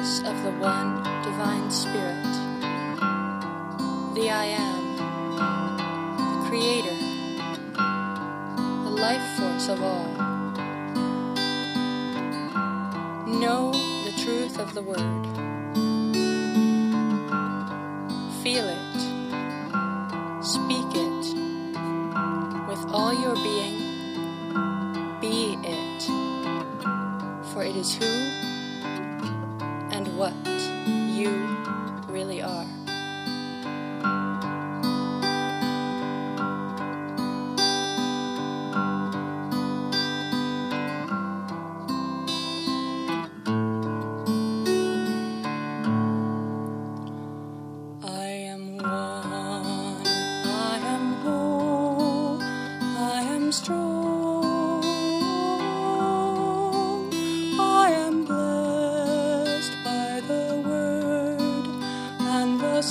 voice of the one divine spirit, the I am, the creator, the life force of all. Know the truth of the word. Feel it. Speak it. With all your being, be it. For it is who and what you really are. Strong, I am blessed by the word and the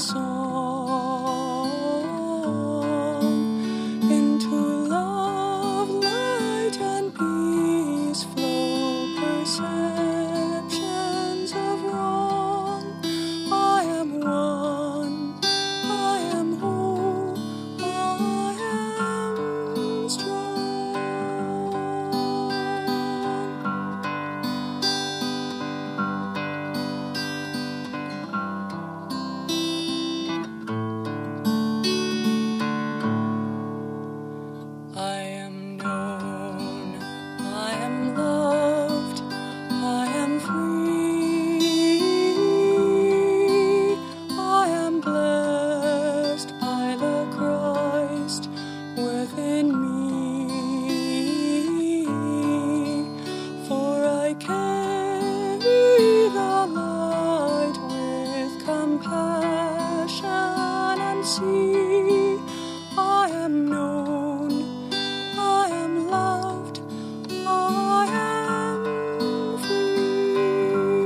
song. Into love, light, and peace flow perceptions of wrong. I am one, I am whole, I am strong. I am known, I am loved, I am free. I am blessed by the Christ within me. For I carry the light with compassion and see. I am known, I am loved, I am free.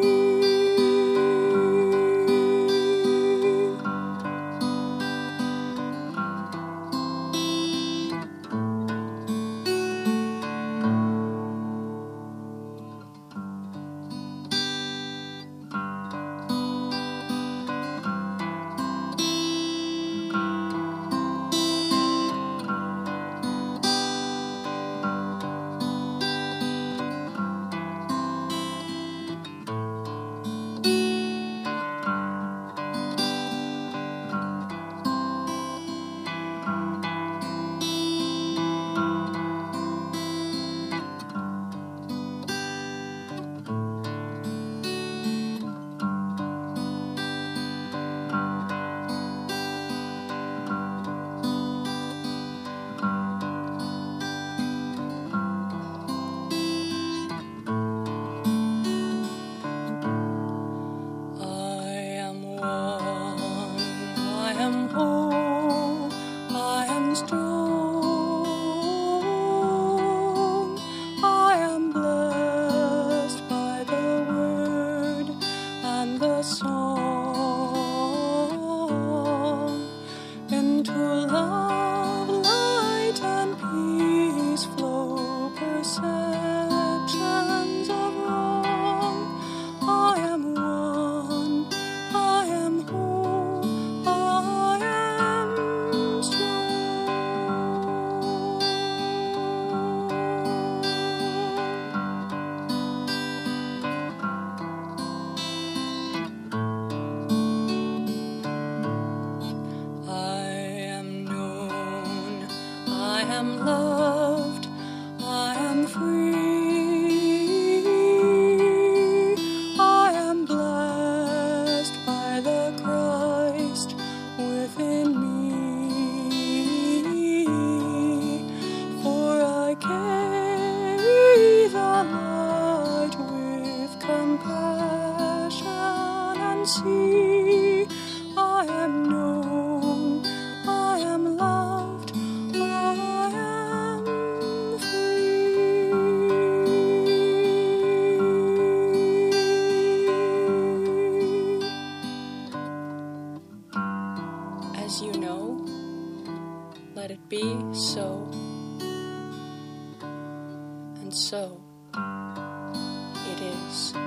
I am whole, I am strong. I am blessed by the word and the song. Into love, light, and peace flow perceptions of wrong. I am one, I am whole, I am strong. I am known, I am loved, I am free. I am blessed by the Christ within me. For I carry the light with compassion and see. I am known, I am loved, I am free. As you know, let it be so, and so it is.